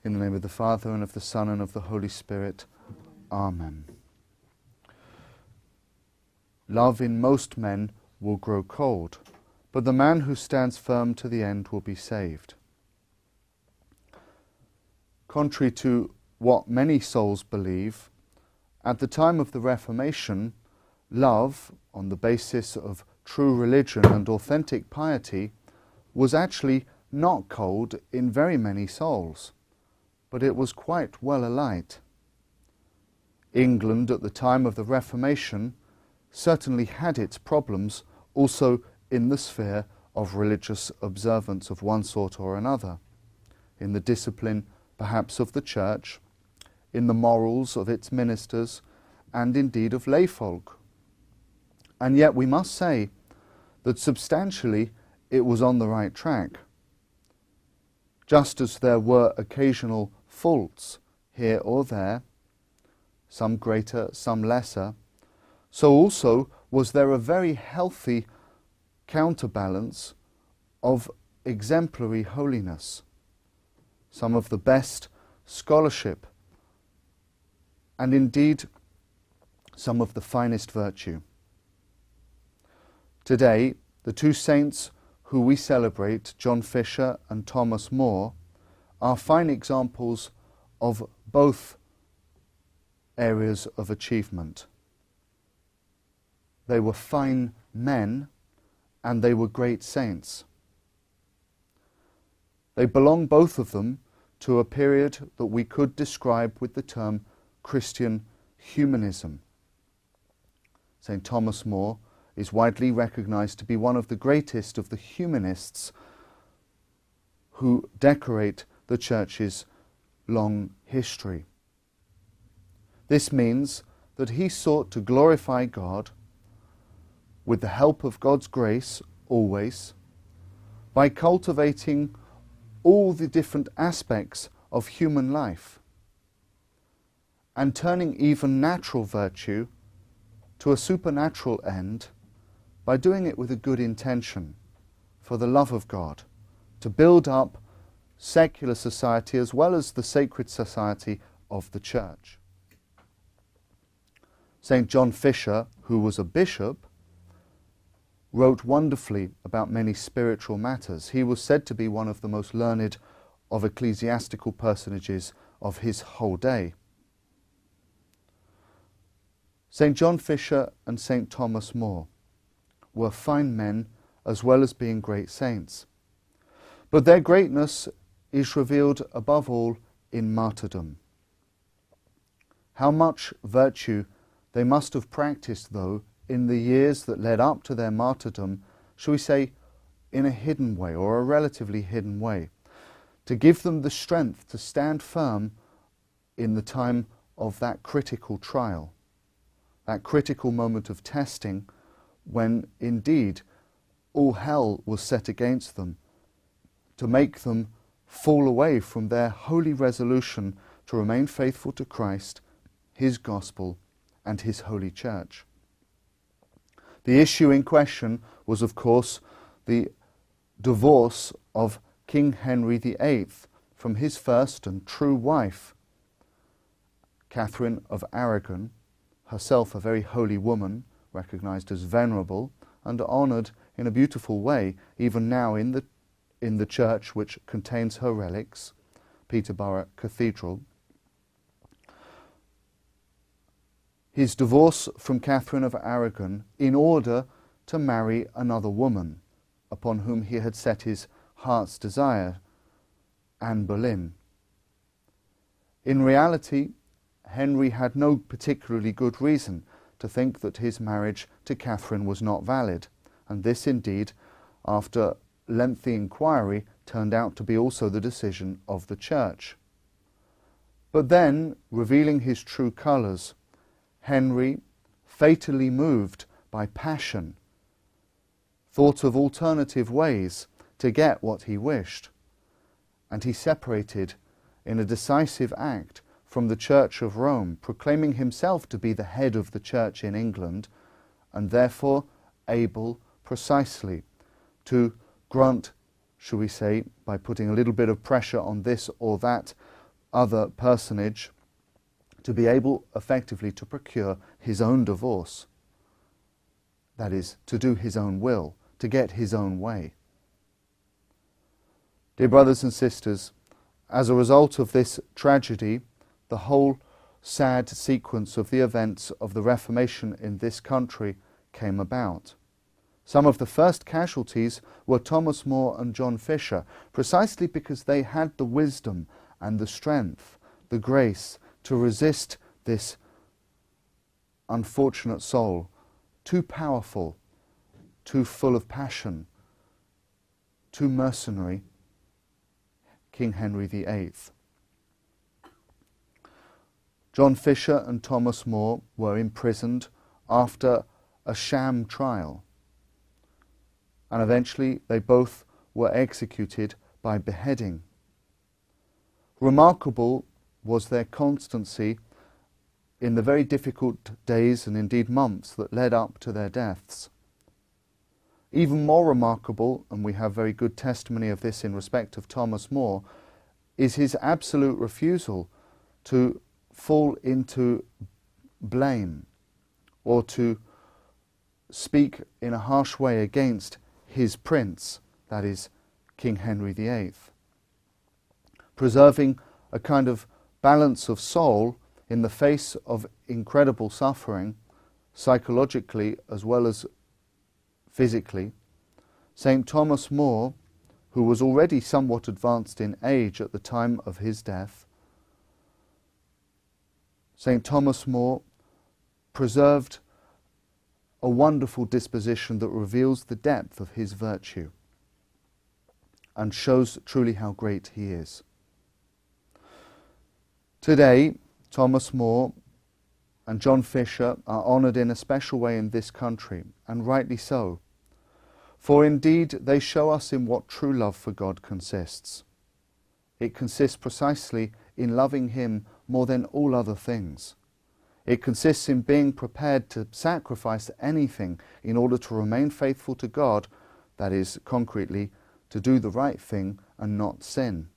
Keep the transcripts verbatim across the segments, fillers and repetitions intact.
In the name of the Father, and of the Son, and of the Holy Spirit. Amen. Love in most men will grow cold, but the man who stands firm to the end will be saved. Contrary to what many souls believe, at the time of the Reformation, love, on the basis of true religion and authentic piety, was actually not cold in very many souls, but it was quite well alight. England at the time of the Reformation certainly had its problems also in the sphere of religious observance of one sort or another, in the discipline perhaps of the Church, in the morals of its ministers, and indeed of layfolk. And yet we must say that substantially it was on the right track. Just as there were occasional faults here or there, some greater, some lesser, so also was there a very healthy counterbalance of exemplary holiness, some of the best scholarship, and indeed some of the finest virtue. Today, the two saints who we celebrate, John Fisher and Thomas More, are fine examples of both areas of achievement. They were fine men and they were great saints. They belong, both of them, to a period that we could describe with the term Christian humanism. Saint Thomas More is widely recognized to be one of the greatest of the humanists who decorate the Church's long history. This means that he sought to glorify God with the help of God's grace always, by cultivating all the different aspects of human life and turning even natural virtue to a supernatural end by doing it with a good intention, for the love of God, to build up secular society as well as the sacred society of the Church. Saint John Fisher, who was a bishop, wrote wonderfully about many spiritual matters. He was said to be one of the most learned of ecclesiastical personages of his whole day. Saint John Fisher and Saint Thomas More were fine men as well as being great saints. But their greatness is revealed above all in martyrdom. How much virtue they must have practiced, though, in the years that led up to their martyrdom, shall we say, in a hidden way, or a relatively hidden way, to give them the strength to stand firm in the time of that critical trial, that critical moment of testing, when indeed all hell was set against them, to make them fall away from their holy resolution to remain faithful to Christ, his gospel, and his holy Church. The issue in question was, of course, the divorce of King Henry the Eighth from his first and true wife, Catherine of Aragon, herself a very holy woman, recognized as venerable and honoured in a beautiful way, even now in the, in the church which contains her relics, Peterborough Cathedral. His divorce from Catherine of Aragon in order to marry another woman, upon whom he had set his heart's desire, Anne Boleyn. In reality, Henry had no particularly good reason to think that his marriage to Catherine was not valid, and this indeed, after lengthy inquiry, turned out to be also the decision of the Church. But then, revealing his true colours, Henry, fatally moved by passion, thought of alternative ways to get what he wished, and he separated in a decisive act from the Church of Rome, proclaiming himself to be the head of the Church in England, and therefore able precisely to grant, shall we say, by putting a little bit of pressure on this or that other personage to be able effectively to procure his own divorce. That is, to do his own will, to get his own way. Dear brothers and sisters, as a result of this tragedy, the whole sad sequence of the events of the Reformation in this country came about. Some of the first casualties were Thomas More and John Fisher, precisely because they had the wisdom and the strength, the grace to resist this unfortunate soul, too powerful, too full of passion, too mercenary, King Henry the Eighth. John Fisher and Thomas More were imprisoned after a sham trial, and eventually they both were executed by beheading. Remarkable was their constancy in the very difficult days and indeed months that led up to their deaths. Even more remarkable, and we have very good testimony of this in respect of Thomas More, is his absolute refusal to fall into blame or to speak in a harsh way against his prince, that is, King Henry the Eighth. Preserving a kind of balance of soul in the face of incredible suffering, psychologically as well as physically, Saint Thomas More, who was already somewhat advanced in age at the time of his death, Saint Thomas More preserved a wonderful disposition that reveals the depth of his virtue and shows truly how great he is. Today, Thomas More and John Fisher are honoured in a special way in this country, and rightly so. For indeed they show us in what true love for God consists. It consists precisely in loving Him more than all other things. It consists in being prepared to sacrifice anything in order to remain faithful to God, that is, concretely, to do the right thing and not sin.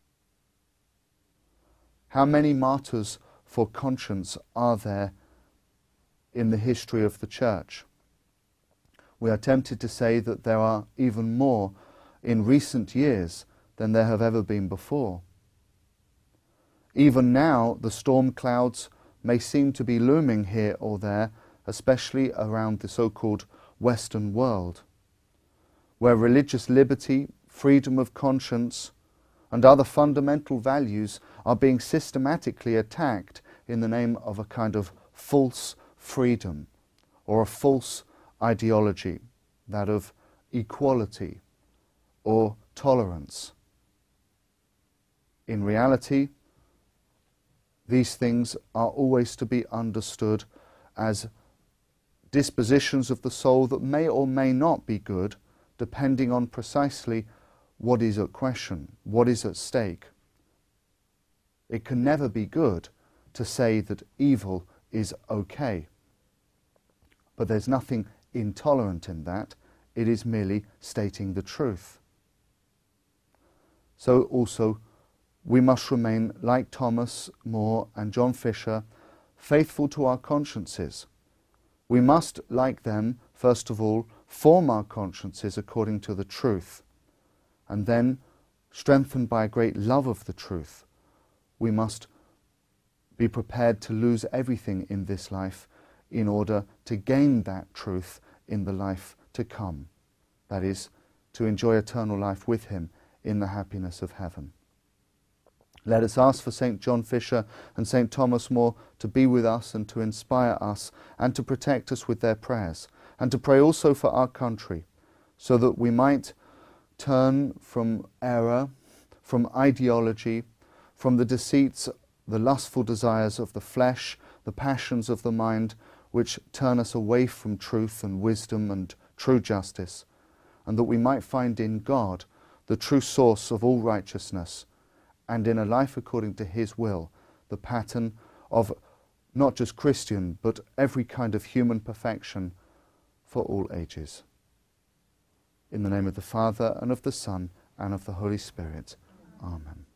How many martyrs for conscience are there in the history of the Church? We are tempted to say that there are even more in recent years than there have ever been before. Even now, the storm clouds may seem to be looming here or there, especially around the so-called Western world, where religious liberty, freedom of conscience, and other fundamental values are being systematically attacked in the name of a kind of false freedom or a false ideology, that of equality or tolerance. In reality, these things are always to be understood as dispositions of the soul that may or may not be good, depending on precisely what is at question, what is at stake. It can never be good to say that evil is okay. But there's nothing intolerant in that. It is merely stating the truth. So also, we must remain, like Thomas More and John Fisher, faithful to our consciences. We must, like them, first of all, form our consciences according to the truth, and then, strengthened by a great love of the truth, we must be prepared to lose everything in this life in order to gain that truth in the life to come, that is, to enjoy eternal life with Him in the happiness of heaven. Let us ask for Saint John Fisher and Saint Thomas More to be with us and to inspire us and to protect us with their prayers, and to pray also for our country, so that we might turn from error, from ideology, from the deceits, the lustful desires of the flesh, the passions of the mind, which turn us away from truth and wisdom and true justice, and that we might find in God the true source of all righteousness, and in a life according to His will, the pattern of not just Christian, but every kind of human perfection for all ages. In the name of the Father, and of the Son, and of the Holy Spirit. Amen.